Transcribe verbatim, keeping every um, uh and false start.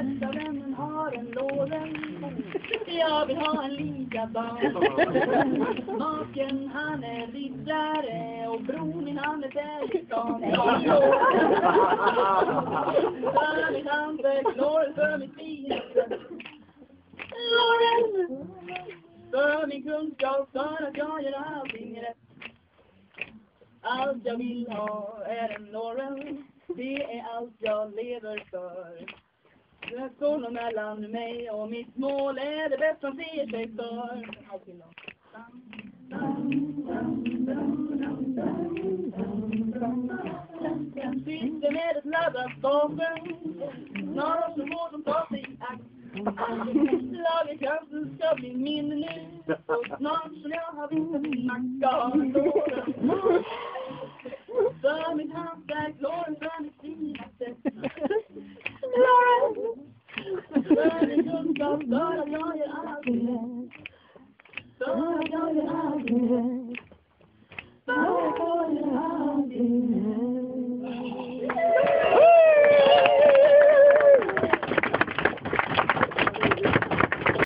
bästa vännen har en låren. Jag vill ha en likadan. Maken han är riddare och bror min han är välstånd. För mitt hantverk, Lauren för mitt finaste. Lauren! För min kunskap, för att jag gör allting rätt. Allt jag vill ha är en Lauren. Det är allt jag lever för. Det står nog mellan mig och mitt mål är det bästa som ser sig för. Allting då. Sitter med ett laddat vapen. Snarare så må de ta sig i akt. Lagerkraften ska bli min nu. Och snart som jag har visat min makt. För mitt hantverk, Lauren för mitt finaste. Lauren! För min kunskap, för att jag gör allting rätt. För att jag gör allting rätt. För att jag gör allting rätt.